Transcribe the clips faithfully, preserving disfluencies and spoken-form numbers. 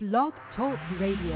Blog Talk Radio.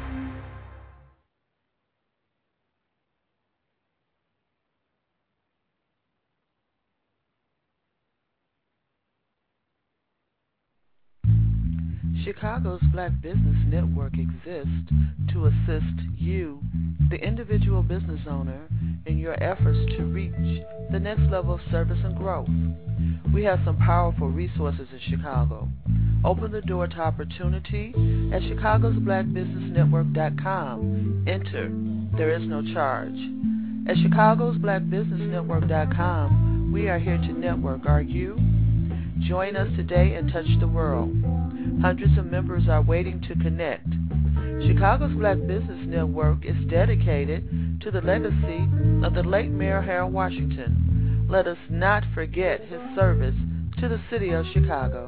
Chicago's Black Business Network exists to assist you, the individual business owner, in your efforts to reach the next level of service and growth. We have some powerful resources in Chicago. Open the door to opportunity at chicagos black business network dot com. Enter. There is no charge. At chicagos black business network dot com, we are here to network. Are you? Join us today and touch the world. Hundreds of members are waiting to connect. Chicago's Black Business Network is dedicated to the legacy of the late Mayor Harold Washington. Let us not forget his service to the city of Chicago.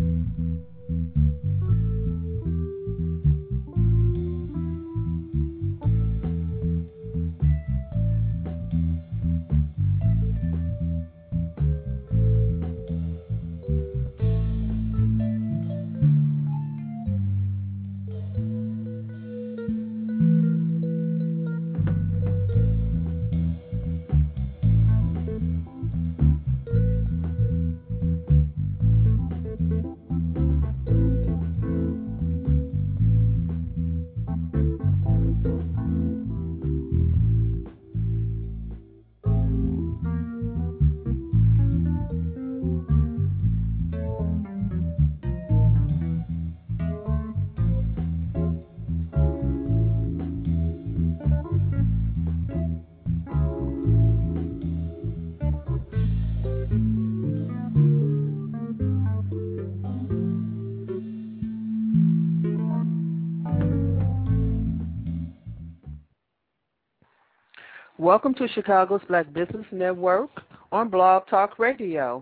Welcome to Chicago's Black Business Network on Blog Talk Radio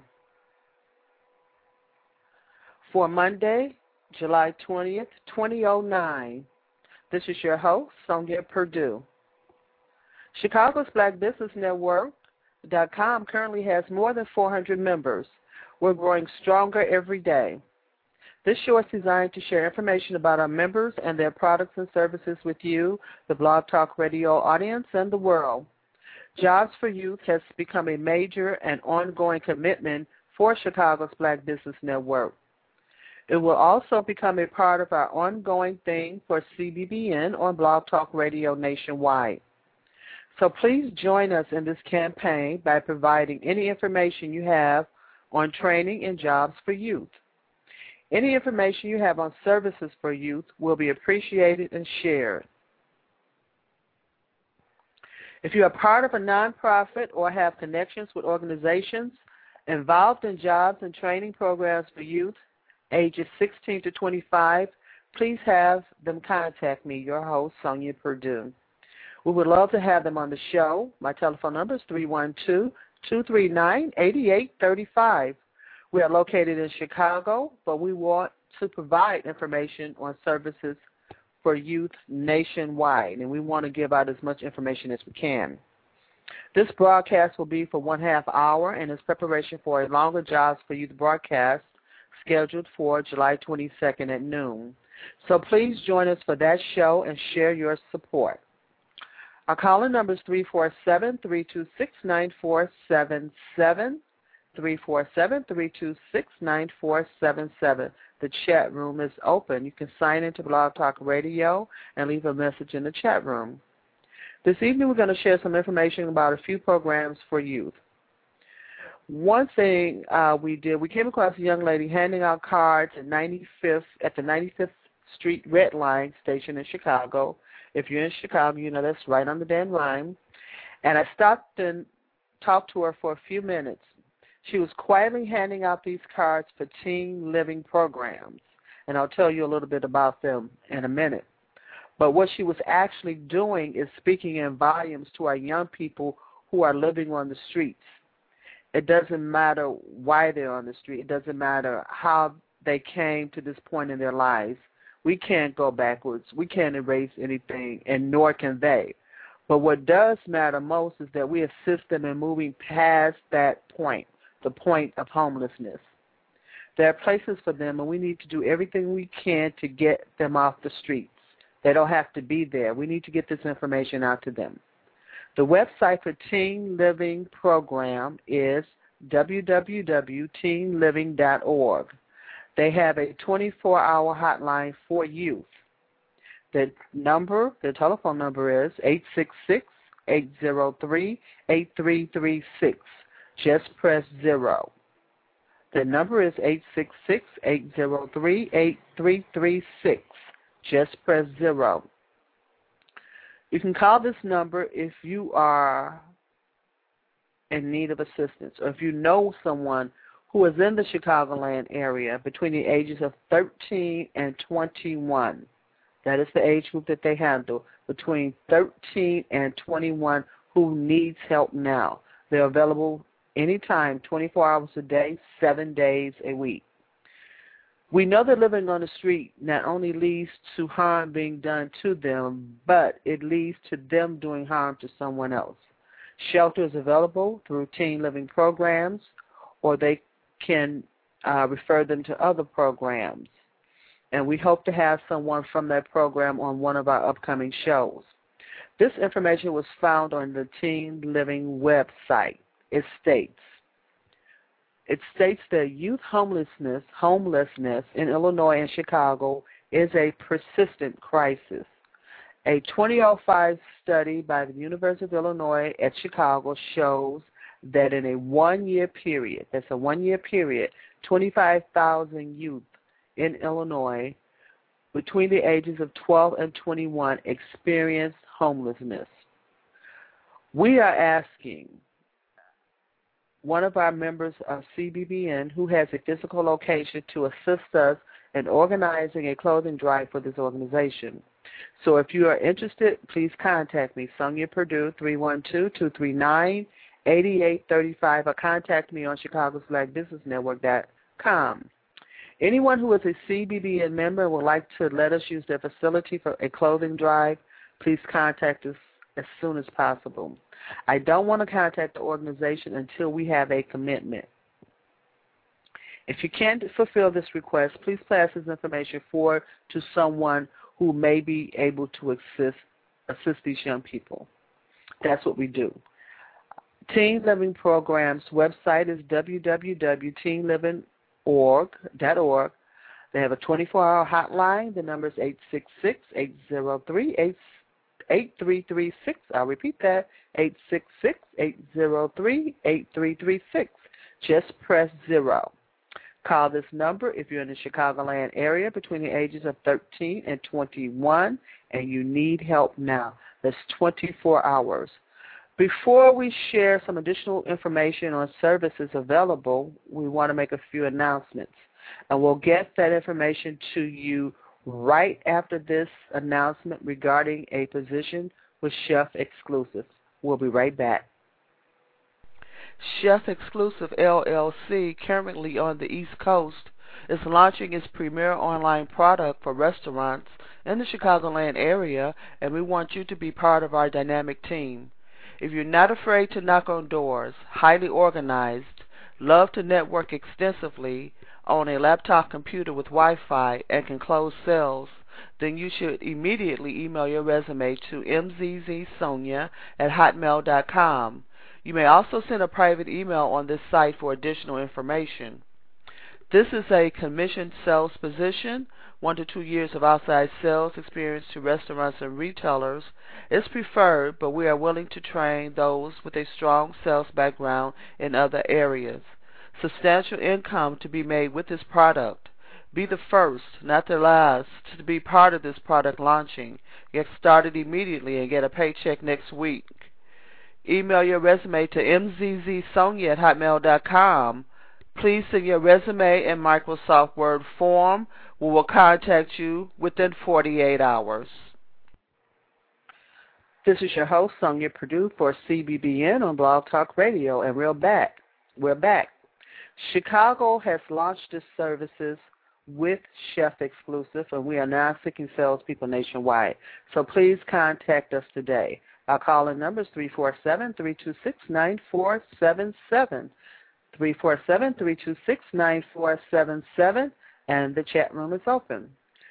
for Monday, July twentieth, twenty oh nine. This is your host, Sonia Perdue. Chicago's Black Business Network dot com currently has more than four hundred members. We're growing stronger every day. This show is designed to share information about our members and their products and services with you, the Blog Talk Radio audience, and the world. Jobs for Youth has become a major and ongoing commitment for Chicago's Black Business Network. It will also become a part of our ongoing thing for C B B N on Blog Talk Radio nationwide. So please join us in this campaign by providing any information you have on training and jobs for youth. Any information you have on services for youth will be appreciated and shared. If you are part of a nonprofit or have connections with organizations involved in jobs and training programs for youth ages sixteen to twenty-five, please have them contact me, your host, Sonia Perdue. We would love to have them on the show. My telephone number is three one two, two three nine, eight eight three five. We are located in Chicago, but we want to provide information on services for youth nationwide, and we want to give out as much information as we can. This broadcast will be for one half hour and is preparation for a longer Jobs for Youth broadcast scheduled for July twenty-second at noon. So please join us for that show and share your support. Our call-in number is three four seven, three two six, nine four seven seven. three four seven, three two six, nine four seven seven. The chat room is open. You can sign into Blog Talk Radio and leave a message in the chat room. This evening we're going to share some information about a few programs for youth. One thing uh, we did, we came across a young lady handing out cards at ninety-fifth at the ninety-fifth Street Red Line station in Chicago. If you're in Chicago, you know that's right on the damn line. And I stopped and talked to her for a few minutes. She was quietly handing out these cards for teen living programs, and I'll tell you a little bit about them in a minute. But what she was actually doing is speaking in volumes to our young people who are living on the streets. It doesn't matter why they're on the street. It doesn't matter how they came to this point in their lives. We can't go backwards. We can't erase anything, and nor can they. But what does matter most is that we assist them in moving past that point, the point of homelessness. There are places for them, and we need to do everything we can to get them off the streets. They don't have to be there. We need to get this information out to them. The website for Teen Living Program is w w w dot teen living dot org. They have a twenty-four hour hotline for youth. The number, the telephone number is eight six six, eight zero three, eight three three six. Just press zero. The number is eight six six, eight zero three, eight three three six. Just press zero. You can call this number if you are in need of assistance, or if you know someone who is in the Chicagoland area between the ages of thirteen and twenty-one. That is the age group that they handle, between thirteen and twenty-one, who needs help now. They're available anytime, twenty-four hours a day, seven days a week. We know that living on the street not only leads to harm being done to them, but it leads to them doing harm to someone else. Shelter is available through teen living programs, or they can uh, refer them to other programs. And we hope to have someone from that program on one of our upcoming shows. This information was found on the Teen Living website. It states, It states that youth homelessness, homelessness in Illinois and Chicago is a persistent crisis. A twenty oh five study by the University of Illinois at Chicago shows that in a one-year period, that's a one-year period, twenty-five thousand youth in Illinois between the ages of twelve and twenty-one experienced homelessness. We are asking one of our members of C B B N who has a physical location to assist us in organizing a clothing drive for this organization. So if you are interested, please contact me, Sonia Purdue, three one two, two three nine, eight eight three five, or contact me on Chicago's Black Business Network dot com. Anyone who is a C B B N member and would like to let us use their facility for a clothing drive, please contact us as soon as possible. I don't want to contact the organization until we have a commitment. If you can't fulfill this request, please pass this information forward to someone who may be able to assist, assist these young people. That's what we do. Teen Living Program's website is w w w dot teen living dot org. They have a twenty-four hour hotline. The number is eight six six, eight zero three, eight three three six. I'll repeat that, eight six six, eight zero three, eight three three six. Just press zero. Call this number if you're in the Chicagoland area between the ages of thirteen and twenty-one and you need help now. That's twenty-four hours. Before we share some additional information on services available, we want to make a few announcements. And we'll get that information to you right after this announcement regarding a position with Chef Exclusive. We'll be right back. Chef Exclusive L L C, currently on the East Coast, is launching its premier online product for restaurants in the Chicagoland area, and we want you to be part of our dynamic team. If you're not afraid to knock on doors, highly organized, love to network extensively, own a laptop computer with Wi-Fi, and can close sales, then you should immediately email your resume to m z z sonia at hotmail dot com. You may also send a private email on this site for additional information. This is a commissioned sales position. One to two years of outside sales experience to restaurants and retailers is preferred, but we are willing to train those with a strong sales background in other areas. Substantial income to be made with this product. Be the first, not the last, to be part of this product launching. Get started immediately and get a paycheck next week. Email your resume to m z z sonia at hotmail dot com. Please send your resume in Microsoft Word form. We will contact you within forty-eight hours. This is your host, Sonia Purdue, for C B B N on Blog Talk Radio, and we're back. We're back. Chicago has launched its services with Chef Exclusive, and we are now seeking salespeople nationwide. So please contact us today. Our call-in number is three four seven, three two six, nine four seven seven. three four seven, three two six, nine four seven seven, and the chat room is open.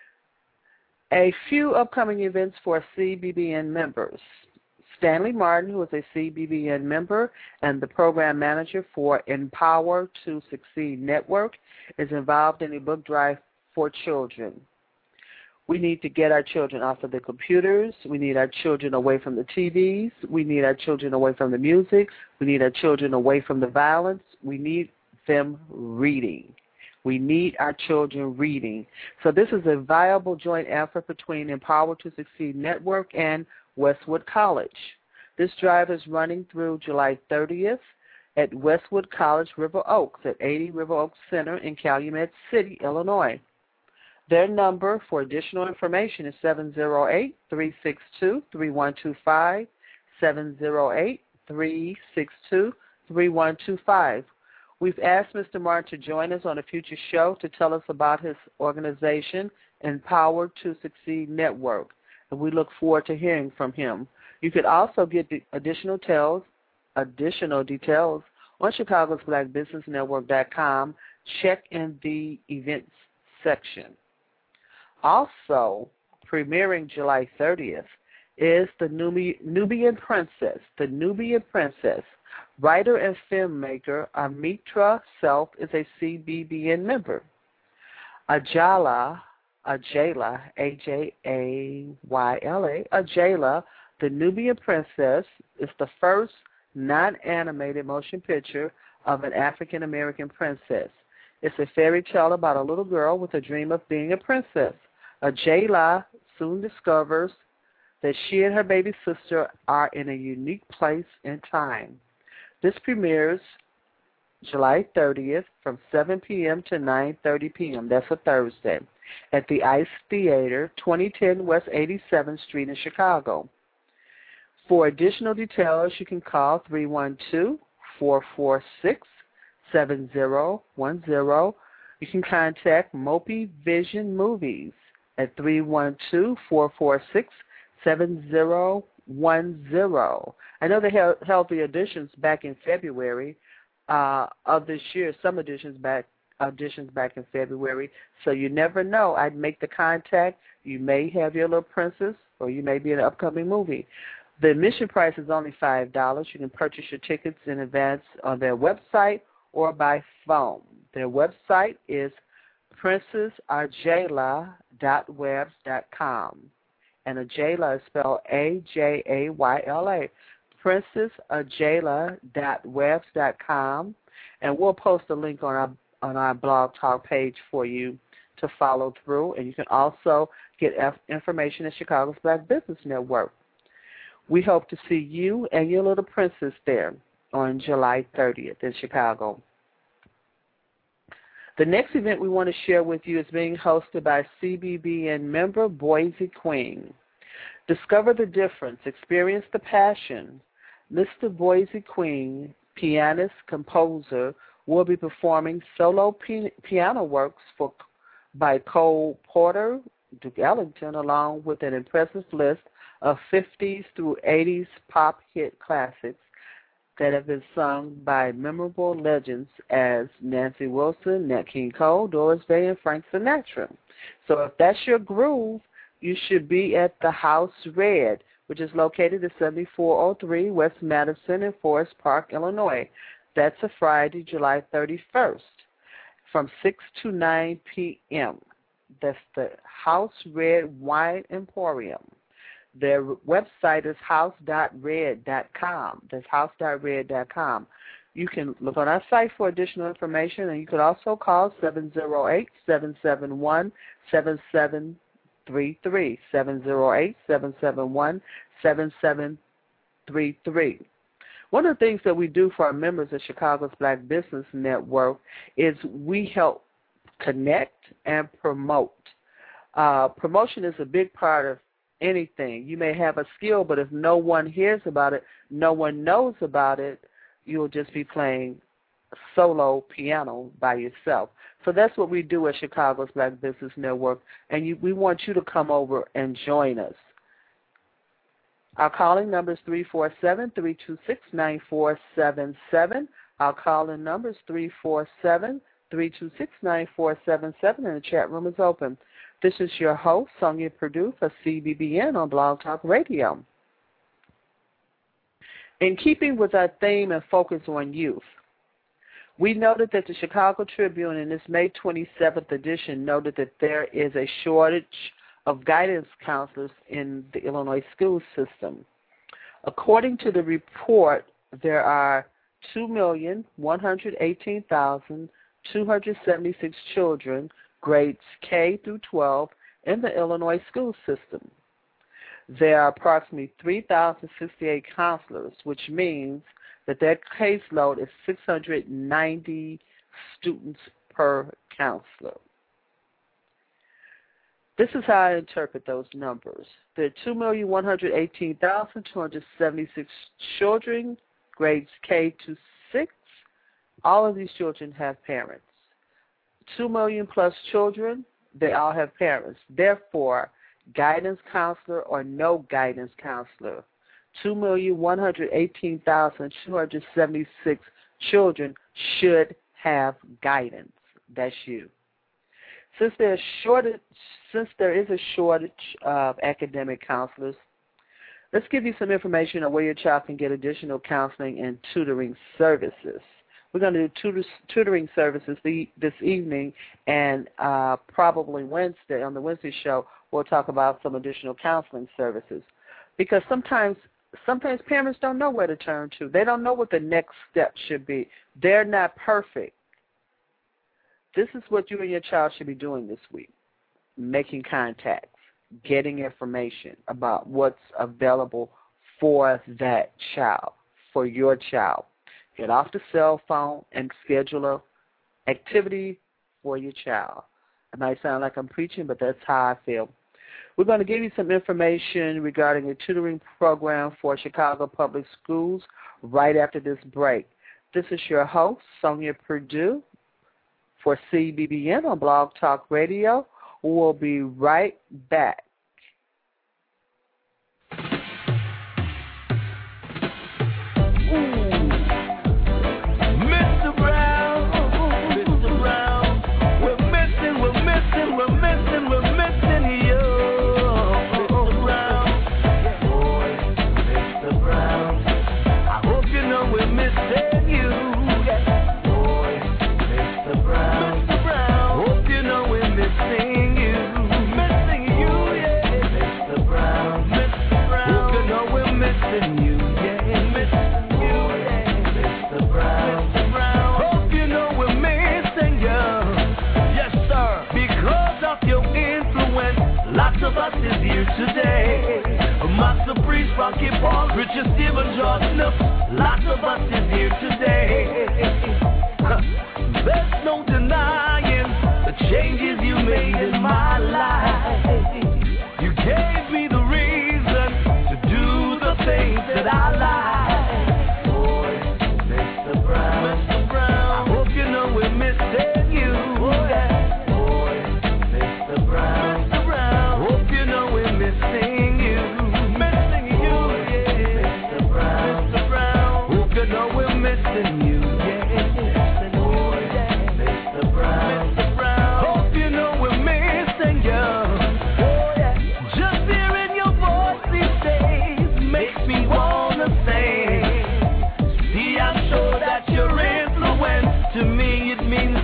A few upcoming events for C B B N members. Stanley Martin, who is a C B B N member and the program manager for Empower to Succeed Network, is involved in a book drive for children. We need to get our children off of the computers. We need our children away from the T Vs. We need our children away from the music. We need our children away from the violence. We need them reading. We need our children reading. So this is a viable joint effort between Empower to Succeed Network and Westwood College. This drive is running through July thirtieth at Westwood College, River Oaks, at eighty River Oaks Center in Calumet City, Illinois. Their number for additional information is seven zero eight, three six two, three one two five, seven zero eight, three six two, three one two five. We've asked Mister Martin to join us on a future show to tell us about his organization, Empower to Succeed Network, and we look forward to hearing from him. You could also get the additional details, additional details on Chicago's Black Business Network dot com. Check in the events section. Also, premiering July thirtieth is the Nubian Princess. The Nubian Princess. Writer and filmmaker Amitra Self is a C B B N member. Ajala, Ajala, A J A Y L A, Ajala, the Nubian Princess, is the first non-animated motion picture of an African-American princess. It's a fairy tale about a little girl with a dream of being a princess. Ajala soon discovers that she and her baby sister are in a unique place and time. This premieres July thirtieth from seven p.m. to nine thirty p.m. That's a Thursday at the Ice Theater, twenty ten West eighty-seventh Street in Chicago. For additional details, you can call three one two, four four six, seven zero one zero. You can contact Mopi Vision Movies at three one two, four four six, seven zero one zero. I know they held the auditions back in February uh, of this year, some auditions back auditions back in February, so you never know. I'd make the contact. You may have your little princess, or you may be in an upcoming movie. The admission price is only five dollars. You can purchase your tickets in advance on their website or by phone. Their website is princess ajala dot webs dot com. And Ajala is spelled A J A Y L A. princess ajala dot webs dot com. And we'll post a link on our, on our blog talk page for you to follow through. And you can also get information at Chicago's Black Business Network. We hope to see you and your little princess there on July thirtieth in Chicago. The next event we want to share with you is being hosted by C B B N member Boise Queen. Discover the difference, experience the passion. Mister Boise Queen, pianist, composer, will be performing solo piano works for by Cole Porter, Duke Ellington, along with an impressive list of fifties through eighties pop hit classics that have been sung by memorable legends as Nancy Wilson, Nat King Cole, Doris Day, and Frank Sinatra. So if that's your groove, you should be at the House Red, which is located at seventy-four oh three West Madison in Forest Park, Illinois. That's a Friday, July thirty-first, from six to nine p.m. That's the House Red Wine Emporium. Their website is house dot red dot com. That's house dot red dot com. You can look on our site for additional information, and you can also call seven zero eight, seven seven one, seven seven three three, seven zero eight, seven seven one, seven seven three three. One of the things that we do for our members at Chicago's Black Business Network is we help connect and promote. Uh, promotion is a big part of anything. You may have a skill, but if no one hears about it, no one knows about it, you'll just be playing solo piano by yourself. So that's what we do at Chicago's Black Business Network, and you, we want you to come over and join us. Our calling number is three four seven, three two six, nine four seven seven. Our call-in number is three four seven, three two six, nine four seven seven, and the chat room is open. This is your host, Sonia Perdue, for C B B N on Blog Talk Radio. In keeping with our theme and focus on youth, we noted that the Chicago Tribune in its May twenty-seventh edition noted that there is a shortage of guidance counselors in the Illinois school system. According to the report, there are two million, one hundred eighteen thousand, two hundred seventy-six children, grades K through twelve, in the Illinois school system. There are approximately three thousand sixty-eight counselors, which means that their caseload is six hundred ninety students per counselor. This is how I interpret those numbers. There are two million, one hundred eighteen thousand, two hundred seventy-six children, grades K to six. All of these children have parents. Two million plus children, they all have parents. Therefore, guidance counselor or no guidance counselor, two million, one hundred eighteen thousand, two hundred seventy-six children should have guidance. That's you. Since there's shortage, since there is a shortage of academic counselors, let's give you some information on where your child can get additional counseling and tutoring services. We're going to do tutor, tutoring services the, this evening, and uh, probably Wednesday, on the Wednesday show, we'll talk about some additional counseling services. Because sometimes sometimes parents don't know where to turn to. They don't know what the next step should be. They're not perfect. This is what you and your child should be doing this week: making contacts, getting information about what's available for that child, for your child. Get off the cell phone and schedule a activity for your child. It might sound like I'm preaching, but that's how I feel. We're going to give you some information regarding a tutoring program for Chicago Public Schools right after this break. This is your host, Sonia Perdue, for C B B N on Blog Talk Radio. We'll be right back. Today, Master Priest, Frankie Paul, Richard Stephen, George Snook, lots of us is here today. There's no denying the changes you made in my life. You gave me the reason to do the things that I like. Boy, Mister Brown, Mister Brown, I hope you know we're missing you. Oh, yeah. Boy, Mister Brown, Mister Brown, hope you know we're missing you, missing you, yeah. Mister Brown, Mister Brown, hope you know we're missing you, yeah. Boy, Mister Brown, Mister Brown, hope you know we're missing you. Oh, yeah. Just hearing your voice these days makes me wanna sing. See, I'm sure that your influence to me, it means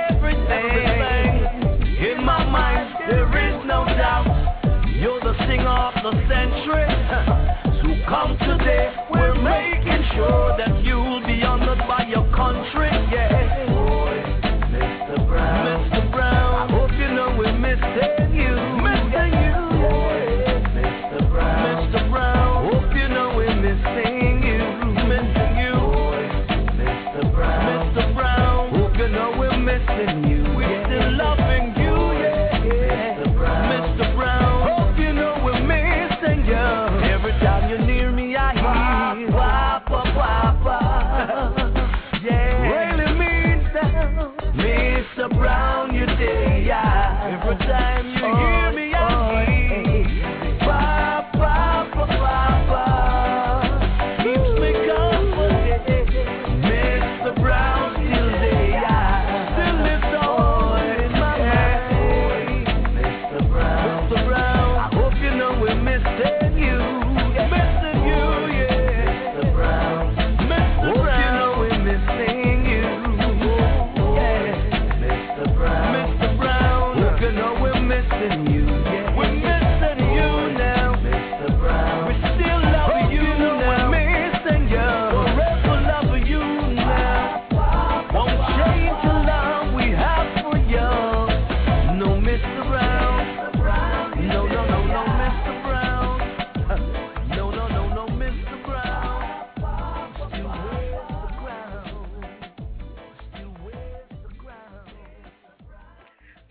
everything. In my mind, there is no doubt you're the singer of the century. So come today, we're making sure that you'll be honored by your country, yeah. Boy, Mister Brown, Mister Brown, I hope you know we're missing you, missing you. Boy, Mister Brown, Mister Brown, hope you know we're missing you, missing you. Boy, Mister Brown, Mister Brown, hope you know we're missing you. We're still loving you, yeah. Mister Brown, Mister Brown, hope you know we're missing you. Every time you're near me,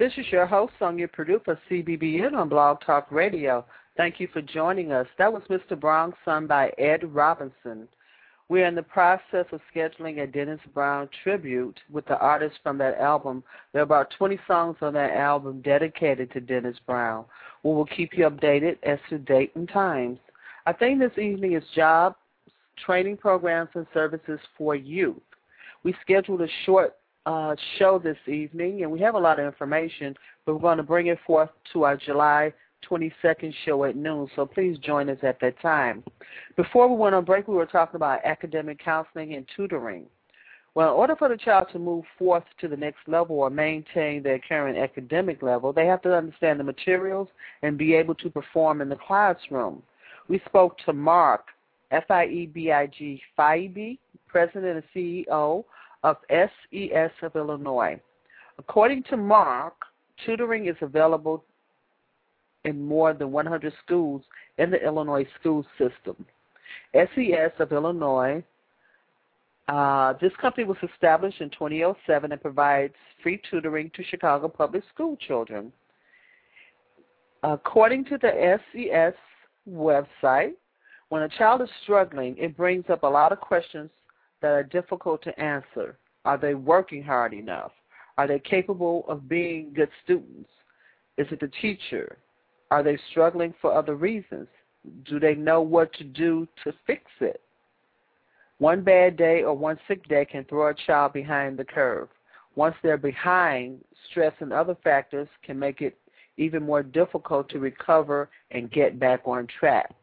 This is your host, Sonia Purdue for C B B N on Blog Talk Radio. Thank you for joining us. That was Mister Brown, sung by Ed Robinson. We are in the process of scheduling a Dennis Brown tribute with the artists from that album. There are about twenty songs on that album dedicated to Dennis Brown. We will keep you updated as to date and times. Our theme this evening is jobs, training programs, and services for youth. We scheduled a short uh, show this evening, and we have a lot of information, but we're going to bring it forth to our July twenty-second show at noon, so please join us at that time. Before we went on break, we were talking about academic counseling and tutoring. Well, in order for the child to move forth to the next level or maintain their current academic level, they have to understand the materials and be able to perform in the classroom. We spoke to Mark, F I E B I G, Feibe, President and C E O of S E S of Illinois. According to Mark, tutoring is available in more than one hundred schools in the Illinois school system. S E S of Illinois, uh, this company was established in two thousand seven and provides free tutoring to Chicago public school children. According to the S E S website, when a child is struggling, it brings up a lot of questions that are difficult to answer. Are they working hard enough? Are they capable of being good students? Is it the teacher? Are they struggling for other reasons? Do they know what to do to fix it? One bad day or one sick day can throw a child behind the curve. Once they're behind, stress and other factors can make it even more difficult to recover and get back on track.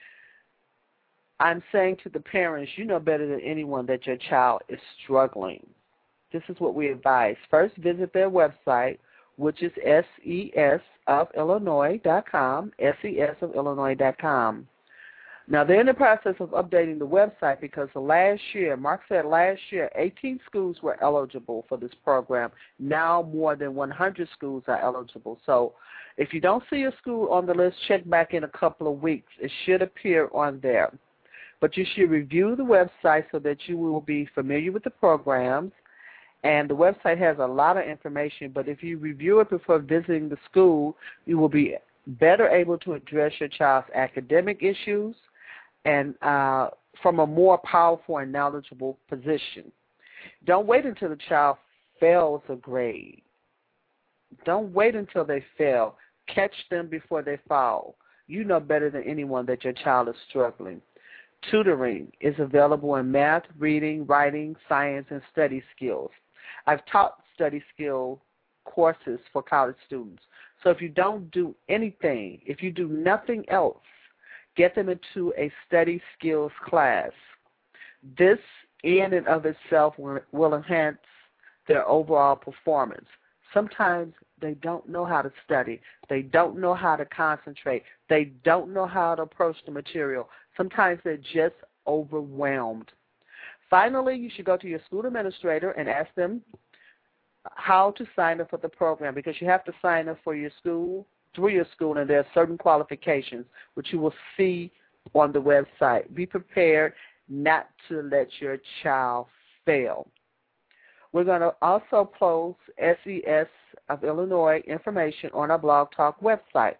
I'm saying to the parents, you know better than anyone that your child is struggling. This is what we advise. First, visit their website, which is S E S of Illinois dot com, S E S of Illinois dot com. Now, they're in the process of updating the website because last year, Mark said last year, eighteen schools were eligible for this program. Now more than one hundred schools are eligible. So if you don't see a school on the list, check back in a couple of weeks. It should appear on there. But you should review the website so that you will be familiar with the programs. And the website has a lot of information, but if you review it before visiting the school, you will be better able to address your child's academic issues and uh, from a more powerful and knowledgeable position. Don't wait until the child fails a grade. Don't wait until they fail. Catch them before they fall. You know better than anyone that your child is struggling. Tutoring is available in math, reading, writing, science, and study skills. I've taught study skill courses for college students. So if you don't do anything, if you do nothing else, get them into a study skills class. This in and of itself will, will enhance their overall performance. Sometimes they don't know how to study. They don't know how to concentrate. They don't know how to approach the material. Sometimes they're just overwhelmed. Finally, you should go to your school administrator and ask them how to sign up for the program, because you have to sign up for your school, through your school, and there are certain qualifications which you will see on the website. Be prepared not to let your child fail. We're going to also post S E S of Illinois information on our Blog Talk website.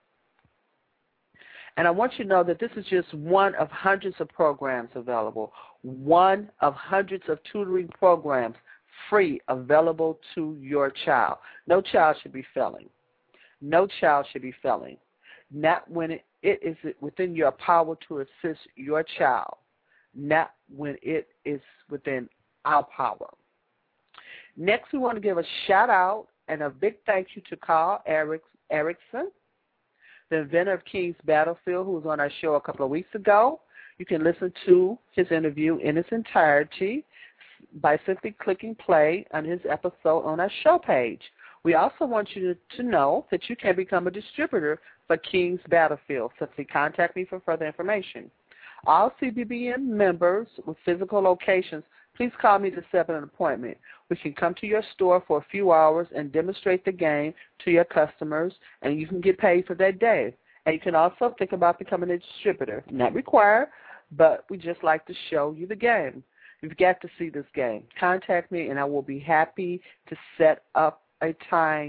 And I want you to know that this is just one of hundreds of programs available, one of hundreds of tutoring programs free available to your child. No child should be failing. No child should be failing. Not when it, it is within your power to assist your child, not when it is within our power. Next, we want to give a shout-out and a big thank you to Carl Erickson, the inventor of King's Battlefield, who was on our show a couple of weeks ago. You can listen to his interview in its entirety by simply clicking play on his episode on our show page. We also want you to, to know that you can become a distributor for King's Battlefield. Simply contact me for further information. All C B B N members with physical locations, please call me to set an appointment. We can come to your store for a few hours and demonstrate the game to your customers, and you can get paid for that day. And you can also think about becoming a distributor. Not required, but we just like to show you the game. You've got to see this game. Contact me, and I will be happy to set up a time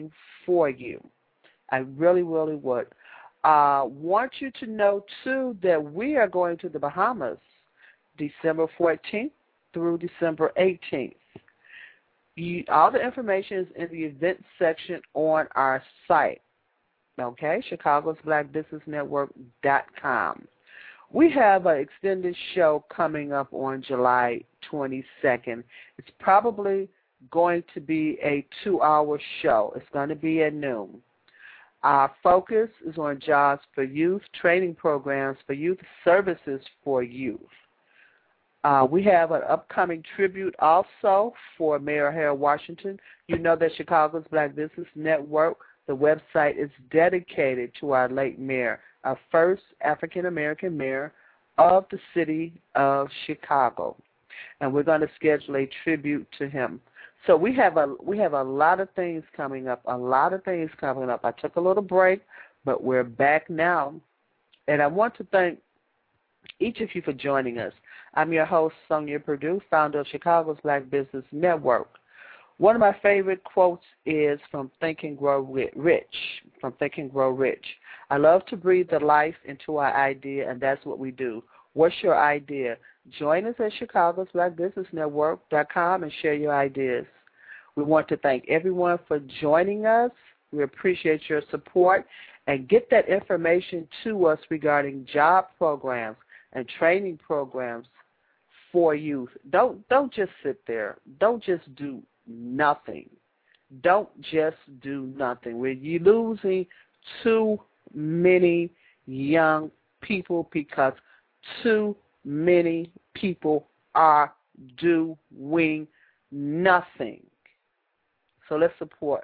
for you. I really, really would. I uh, want you to know, too, that we are going to the Bahamas December fourteenth through December eighteenth. You, all the information is in the event section on our site, okay, Chicago's Black Business Network dot com. We have an extended show coming up on July twenty-second. It's probably going to be a two-hour show. It's going to be at noon. Our focus is on jobs for youth, training programs for youth, services for youth. Uh, we have an upcoming tribute also for Mayor Harold Washington. You know that Chicago's Black Business Network, the website, is dedicated to our late mayor, our first African-American mayor of the city of Chicago. And we're going to schedule a tribute to him. So we have a we have a lot of things coming up, a lot of things coming up. I took a little break, but we're back now. And I want to thank each of you for joining us. I'm your host, Sonia Perdue, founder of Chicago's Black Business Network. One of my favorite quotes is from Think and Grow Rich, from Think and Grow Rich. I love to breathe the life into our idea, and that's what we do. What's your idea? Join us at Chicago's Black Business Network dot com and share your ideas. We want to thank everyone for joining us. We appreciate your support, and get that information to us regarding job programs and training programs for youth. Don't don't just sit there. Don't just do nothing. Don't just do nothing. We're losing too many young people because too many people are doing nothing. So let's support.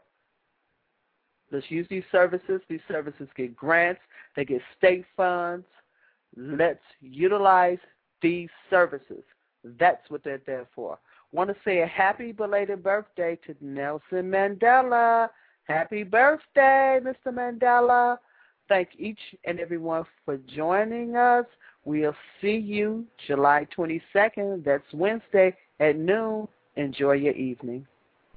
Let's use these services. These services get grants. They get state funds. Let's utilize these services. That's what they're there for. Want to say a happy belated birthday to Nelson Mandela. Happy birthday, Mister Mandela. Thank each and everyone for joining us. We'll see you July twenty-second. That's Wednesday at noon. Enjoy your evening.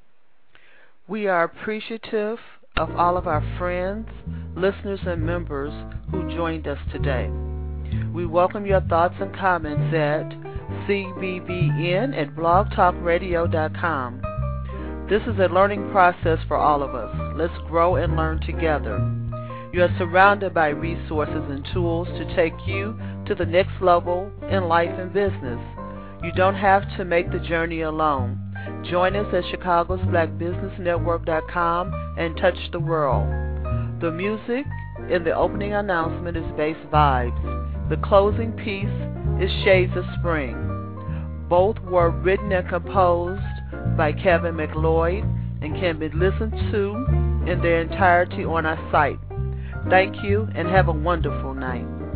We are appreciative of all of our friends, listeners, and members who joined us today. We welcome your thoughts and comments at C B B N at blog talk radio dot com. This is a learning process for all of us. Let's grow and learn together. You are surrounded by resources and tools to take you to the next level in life and business. You don't have to make the journey alone. Join us at Chicago's Black Business Network dot com and touch the world. The music in the opening announcement is Bass Vibes. The closing piece is Shades of Spring. Both were written and composed by Kevin McLeod and can be listened to in their entirety on our site. Thank you and have a wonderful night.